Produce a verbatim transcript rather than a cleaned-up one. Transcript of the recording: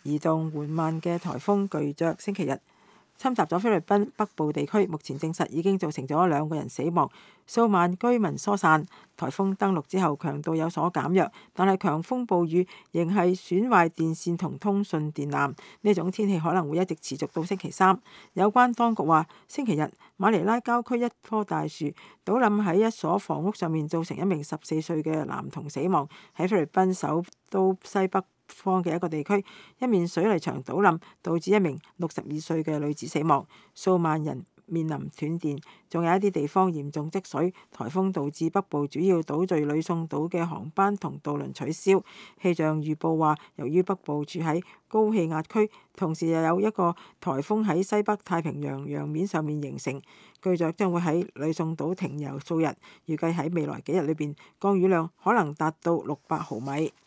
移動緩慢嘅颱風巨著星期日侵襲咗菲律賓北部地區，目前證實已經造成咗兩個人死亡，數萬居民疏散。颱風登陸之後強度有所減弱，但係強風暴雨仍係損壞電線同通訊電纜。呢種天氣可能會一直持續到星期三。有關當局話，星期日馬尼拉郊區一棵大樹倒冧喺一所房屋上面，造成一名十四歲嘅男童死亡。喺菲律賓首都西北方嘅一個地區，一面水泥牆倒冧，導致一名六十二歲嘅女子死亡，數萬人面臨斷電，仲有一啲地方嚴重積水。颱風導致北部主要島嶼呂宋島嘅航班同渡輪取消。氣象預報話，由於北部處喺高氣壓區，同時又有一個颱風喺西北太平洋洋面上面形成，巨著將會喺呂宋島停留數日，預計喺未來幾日裏邊降雨量可能達到六百毫米。